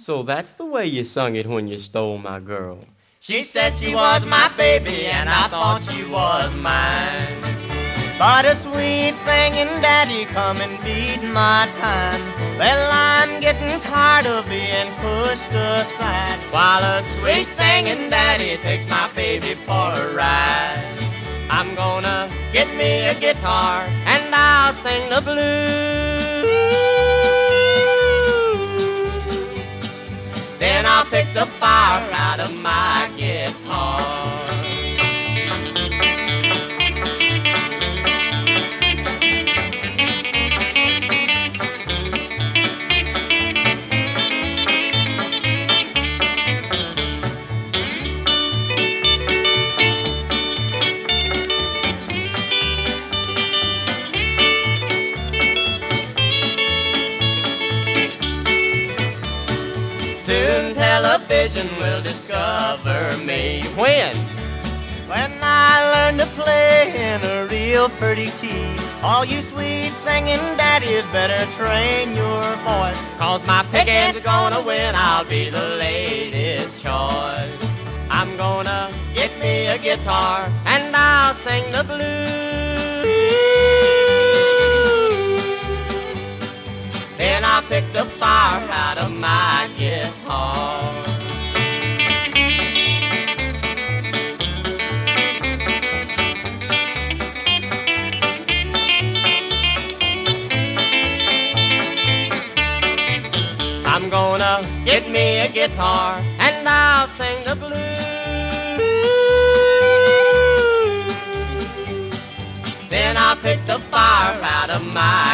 So that's the way you sung it when you stole my girl. She said she was my baby and I thought she was mine. But a sweet singing daddy come and beat my time. Well, I'm getting tired of being pushed aside, while a sweet singing daddy takes my baby for a ride. I'm gonna get me a guitar and I'll sing the blues. Then I'll pick the fire out of my guitar. Soon television will discover me. When? When I learn to play in a real pretty key. All you sweet singing daddies better train your voice, 'cause my picking's gonna win, I'll be the latest choice. I'm gonna get me a guitar and I'll sing the blues. Then I'll pick the fire out of my guitar. I'm gonna get me a guitar and I'll sing the blues. Then I'll pick the fire out of my